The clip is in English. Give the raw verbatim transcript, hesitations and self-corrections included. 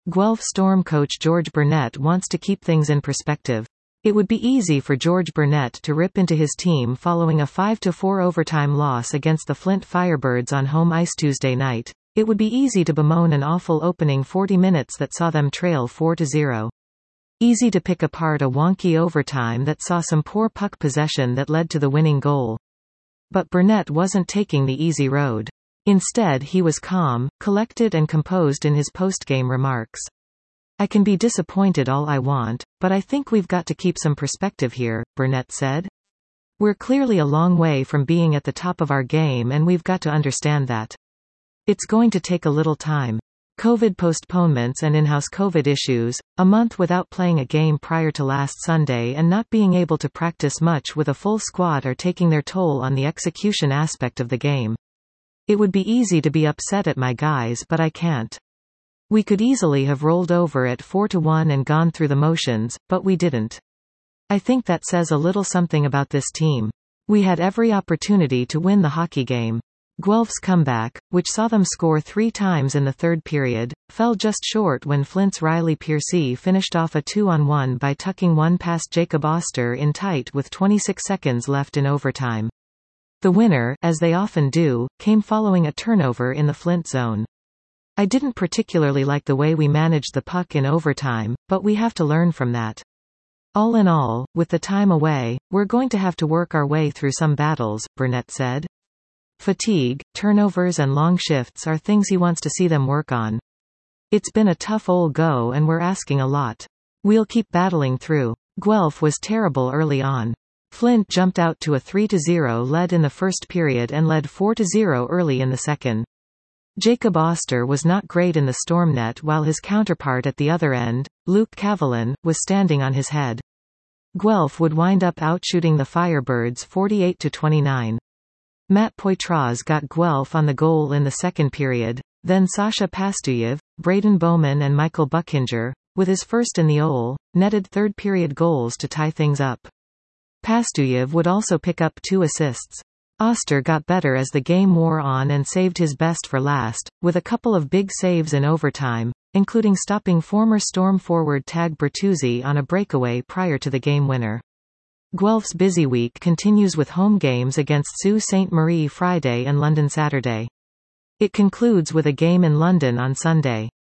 Guelph Storm coach George Burnett wants to keep things in perspective. It would be easy for George Burnett to rip into his team following a five to four overtime loss against the Flint Firebirds on home ice Tuesday night. It would be easy to bemoan an awful opening forty minutes that saw them trail four to zero. Easy to pick apart a wonky overtime that saw some poor puck possession that led to the winning goal. But Burnett wasn't taking the easy road. Instead, he was calm, collected and composed in his post-game remarks. "I can be disappointed all I want, but I think we've got to keep some perspective here," Burnett said. "We're clearly a long way from being at the top of our game and we've got to understand that. It's going to take a little time. COVID postponements and in-house COVID issues, a month without playing a game prior to last Sunday and not being able to practice much with a full squad are taking their toll on the execution aspect of the game. It would be easy to be upset at my guys, but I can't. We could easily have rolled over at four to one and gone through the motions, but we didn't. I think that says a little something about this team. We had every opportunity to win the hockey game." Guelph's comeback, which saw them score three times in the third period, fell just short when Flint's Riley Piercy finished off a two-on-one by tucking one past Jacob Oster in tight with twenty-six seconds left in overtime. The winner, as they often do, came following a turnover in the Flint zone. "I didn't particularly like the way we managed the puck in overtime, but we have to learn from that. All in all, with the time away, we're going to have to work our way through some battles," Burnett said. Fatigue, turnovers and long shifts are things he wants to see them work on. "It's been a tough old go and we're asking a lot. We'll keep battling through." Guelph was terrible early on. Flint jumped out to a three to zero lead in the first period and led four to zero early in the second. Jacob Oster was not great in the Storm net while his counterpart at the other end, Luke Cavallin, was standing on his head. Guelph would wind up outshooting the Firebirds forty-eight to twenty-nine. Matt Poitras got Guelph on the goal in the second period, then Sasha Pastuyev, Braden Bowman and Michael Buckhinger, with his first in the O L, netted third-period goals to tie things up. Pastuyev would also pick up two assists. Oster got better as the game wore on and saved his best for last, with a couple of big saves in overtime, including stopping former Storm forward Tag Bertuzzi on a breakaway prior to the game winner. Guelph's busy week continues with home games against Sault Ste. Marie Friday and London Saturday. It concludes with a game in London on Sunday.